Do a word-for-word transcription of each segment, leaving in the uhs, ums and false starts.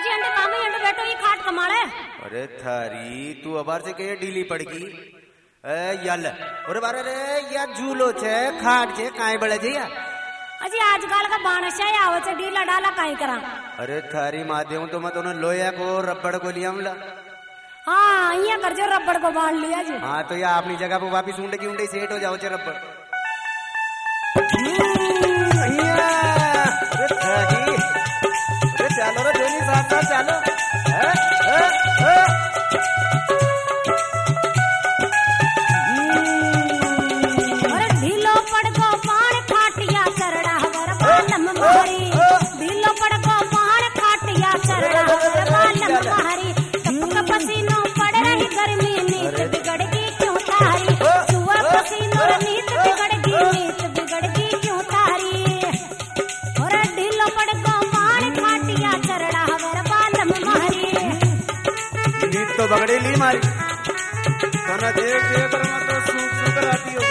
जी अंडे काम है अंडे बैठो ये खाट कमाल है। अरे थारी तू अबार से के ढीली पड़गी ए यल अरे बारे रे या झूलो छे खाट छे काई बळे छे यार अजी आजकल का बाणस है आवे छे ढीला डाला काई करा। अरे थारी माध्यम तो मैं तोने लोया को रबड़ को लियामला। हाँ ये कर जो रबड़ को बांध लिया जी। हाँ तो या अपनी जगह पे वापिस ऊंडे की ऊंडे सेट हो जाओ छे रबड़। अरे थारी अरे चलो रे जोनी साथ साथ चलो ए ए ए तो बगड़ी ली मारी तना देख देख कर मत तो सूख सूख कर आती हो।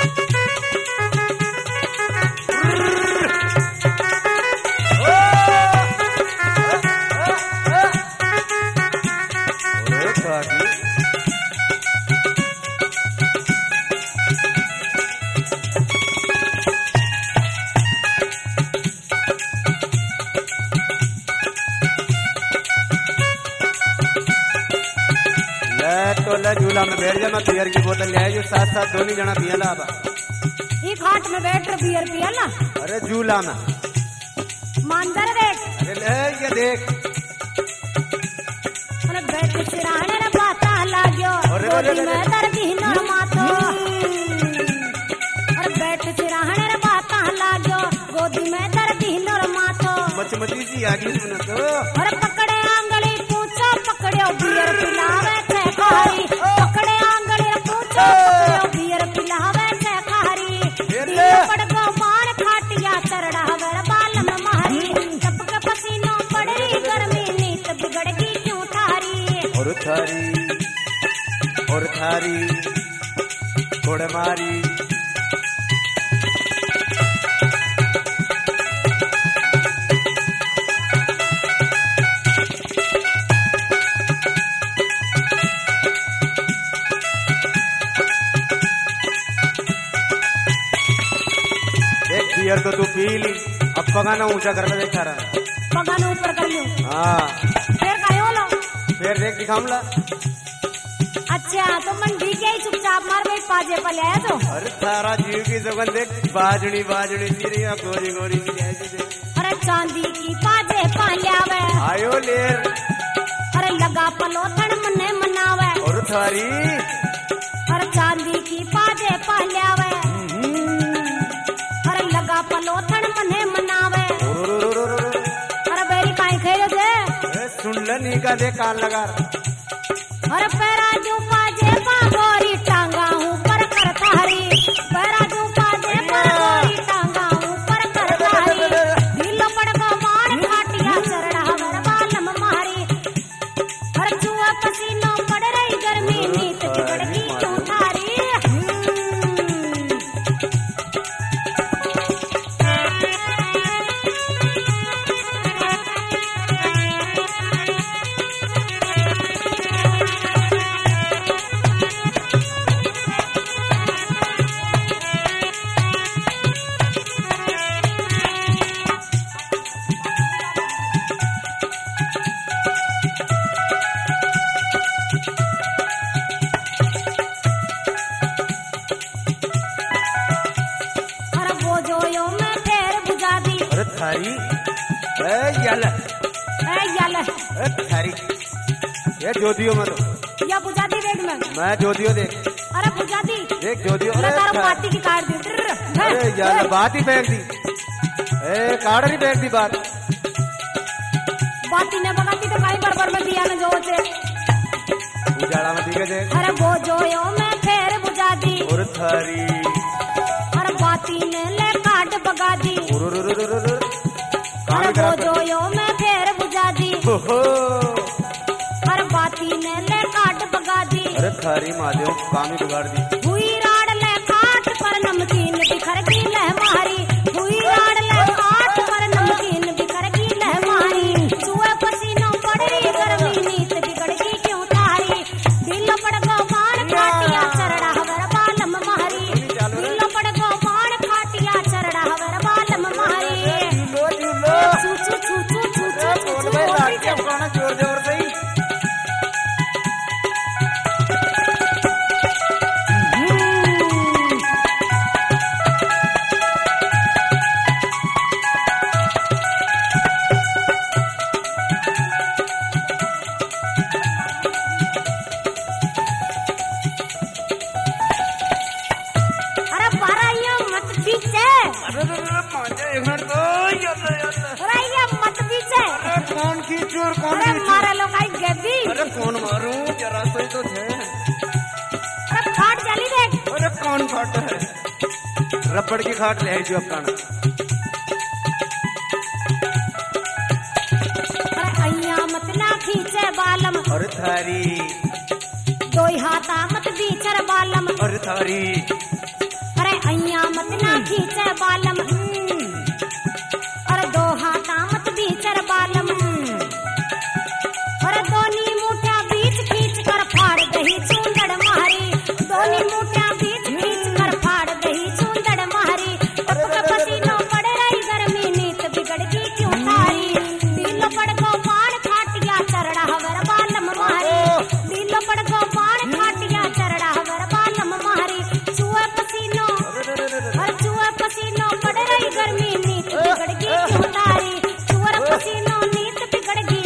तो ले झूला में बैठ जा मैं बियर की बोतल ले आयो साथ साथ दोनों जना पिया ला। ये खाट में बैठ कर बियर पिया ला। अरे झूला में मांजर देख। अरे ले ये देख अरे बैठ सिराने रे बाता लाग्यो गोदी में दर्दी नर माथो। अरे बैठ सिराने रे बाता लाग्यो गोदी में दर्दी नर माथो। मचमची सी आगी सुन तो। अरे पकड़े आंगली पूछो पकड़ो बियर पिलावे छे खारी पकड़े आंगली पूछो पकड़ो बियर पिलावे छे खारी। दिल पड़गो बाण खाटिया चरड़ा गर बालम मारी टपक पसीनो पड़री गर्मी नीत बिगड़गी क्यों थारी। और थारी और थारी कोड़े मारी बियर तो तू पी ली अब पगाना ऊंचा कर दे देखा रहा पगाना ऊपर कर लूं। हाँ फिर काय होलो फिर देख दिखाऊंला। अच्छा तो मन ठीक है चुपचाप मार में पाजे पर आया तो। अरे थारा जीव की जुगन देख बाजड़ी बाजड़ी तेरी गोरी गोरी सी ऐसी देख। अरे चांदी की पाजे पाल्यावे आयो लेर। अरे लगा पलोथन मने मनावे और थारी अरे चांदी की पाजे पाल्यावे लगा पलोथन मने मनावे। अरे बेरी काई खेलो जे सुन ले नी का दे कान लगा। अरे पैरा जो पाजे पागोरी टांगा ऊपर कर थारी पैरा जो पाजे पागोरी टांगा ऊपर कर थारी। दिल पड़गो बाण खाटिया चरड़ा गर बालम मारी। अरे चुआ पसीनो पड़ रही गर्मी नीत बिगड़गी क्यों थारी। थारी ए यल ए यल ए थारी ये जोदियो मत या बुझाती देख मैं मैं जोदियो देख। अरे बुझाती देख जोदियो अरे तारा पाती की काट दी। अरे यल बात ही फेंक दी ए काट नहीं फेंक दी बात बाती ने बगाती तो काई बरबर में दिया न जो से उजाला में दिखे दे। अरे वो जोयो मैं फेर बुझा दी और थारी अरे बाती ने ले काट बगा दी। अरे वो जोयो मैं फेर बुझा दी अरे बाती ने ले काट बगा दी। अरे थारी महादेव काम ही बिगाड़ दी। हुई राड ले काट पर नमकीन बिखर की लह मारी हुई राड ले काट पर नमकीन बिखर की लह मारी। चुए पसीनों पर रबड़ की खाट ले जो अपना अइया मत ना खींचे बालम और थारी दो हाथा मत बीचर बालम और थारी अरे अइया मत ना खींचे बालम अरे दो हाथा मत बीचर बालम अरे दोनी मुठ्या बीच खींच कर फाड़ दही चूंदड़ मारी दोनी मुठ्या बीच खींच कर फाड़ दही चूंदड़ मारी टपक पसीनो पड़ रही गर्मी नीत बिगड़ गई क्यों तारी दिल पड़ को बाण खाटिया चरड़ा हवर बालम मारी दिल पड़ को बाण खाटिया चरड़ा हवर बालम मारी चुए पसीनो और चुए पसीनो पड़ रही गर्मी नीत बिगड़ गई क्यों तारी चुअर पसीनो नीत बिगड़ गई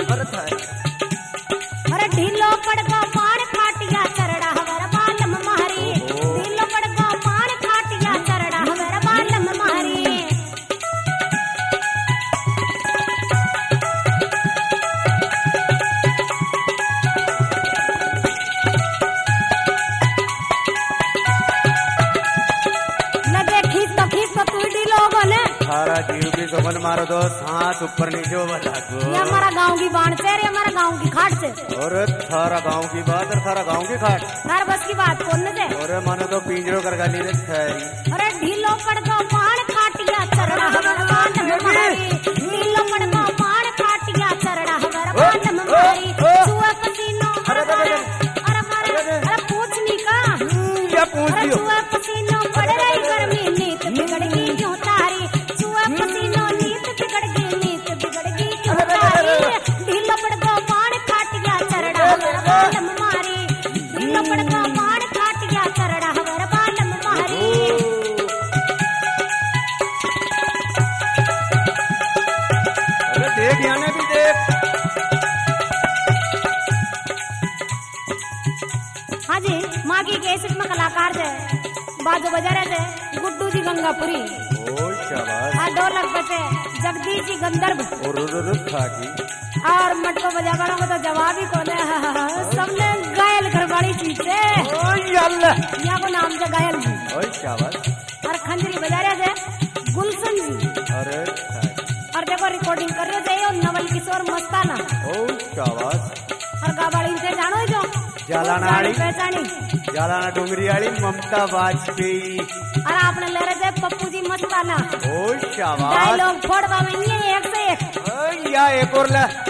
अरे ढीलो पड़ गो पान खाटिया चरड़ा हवर बालम मारी ढीलो पड़ गो पान खाटिया चरड़ा हवर बालम मारी लगे खींच तो खींच तो तू ढीलो बोले थारा जीव की सोबन मारो दो सांस ऊपर नीचे बता ये हमारा गांव की बाण से ये हमारा गांव की खाट से और थारा गांव की बात और थारा गांव की खाट हर बस की बात कौन से और मानो तो पिंजरो कर गाली रे थारी अरे ढीलो पड़ गो पान खाटिया चरड़ा हवर बालम मारी ढीलो पड़ गो पान खाटिया चरड़ा हवर बालम मारी चुआ पसीनो अरे अरे मारे अरे पूछनी का या पूछ अरे लियो चुआ पसीनो पड़ रही गर्मी नीत बिगड़ गई क्यों तारी चुआ पसीनो नीत बिगड़ गई नीत बिगड़ गई क्यों तारी ढीलो पड़ गो पान खाटिया चरड़ा हवर बालम मारी ढीलो पड़ गो पान खाटिया चरड़ा हवर बालम मारी अरे देख याने भी देख हाँ जी माँ की कैसेट में कलाकार थे बाजो बजा रहे थे गुड्डू जी गंगापुरी ओ शाबाश हाँ ढोलक पे थे जगदीश जी गंधर्व और रुर खाकी और मटको बजा वालों को तो जवाब ही कौन है सबने घायल करवाड़ी चीज से ओ यल्ला यहाँ को नाम से घायल जी ओ शाबाश और खंजरी बजा रहे थे गुलशन जी अरे और देखो रिकॉर्डिंग कर रहे थे और नवल किशोर मस्ताना ओ शाबाश और गाबाड़ी से जानो जो जालानाड़ी पहचानी जालाना डोंगरी वाली ममता वाजपेयी और आपने ले रहे थे पप्पू जी मस्ताना ओ शाबाश डायलॉग फोड़वा में ये एक से एक ओ या एक और ला